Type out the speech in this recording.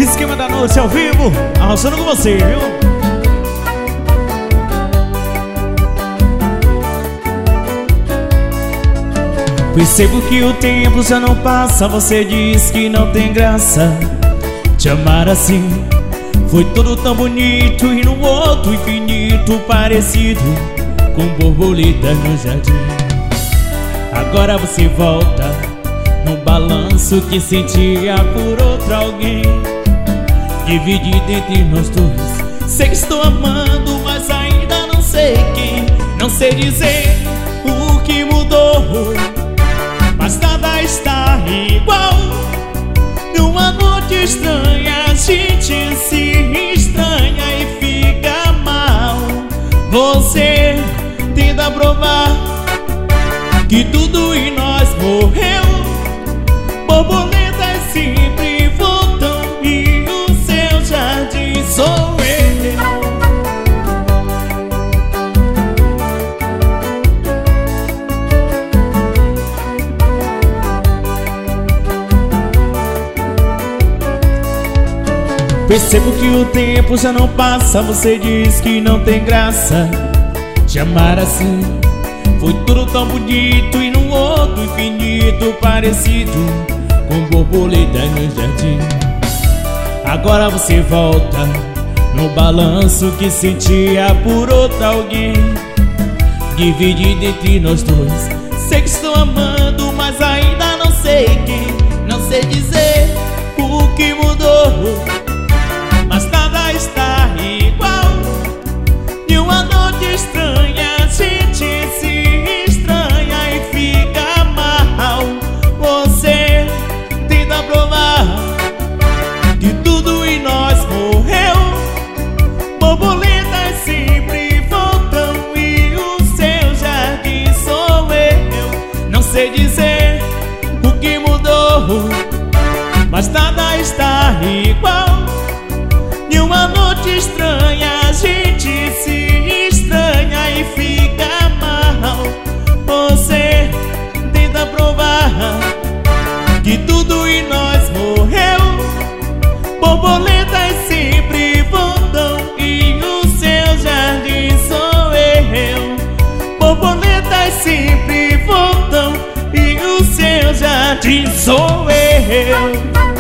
Esquema da noite ao vivo, arrasando com você, viu? Percebo que o tempo já não passa. Você diz que não tem graça te amar assim. Foi tudo tão bonito e no outro infinito parecido com borboletas no jardim. Agora você volta no balanço que sentia por outro alguém. Dividido entre nós dois. Sei que estou amando, mas ainda não sei quem. Não sei dizer o que mudou, mas nada está igual. Numa noite estranha a gente se estranha e fica mal. Você tenta provar que tudo em nós morreu. Borboletas sempre voltam e o seu jardim sou eu. Percebo que o tempo já não passa. Você diz que não tem graça te amar assim. Foi tudo tão bonito e no outro infinito parecido com borboletas no jardim. Agora você volta no balanço que sentia por outro alguém. Dividido entre nós dois. Sei que estou amando, mas ainda não sei quem. Não sei dizer o que mudou, mas nada está igual. De uma noite estranha a gente se estranha e fica mal. Você tenta provar que tudo em nós morreu. Borboletas sempre voltam e o seu jardim sou eu. Não sei dizer o que mudou, mas nada está igual. De uma noite estranha a gente se estranha e fica mal. Você tenta provar que tudo em nós morreu. Borboletas sempre voltam e o seu jardim sou eu. Borboletas sempre voltam e o seu jardim sou eu.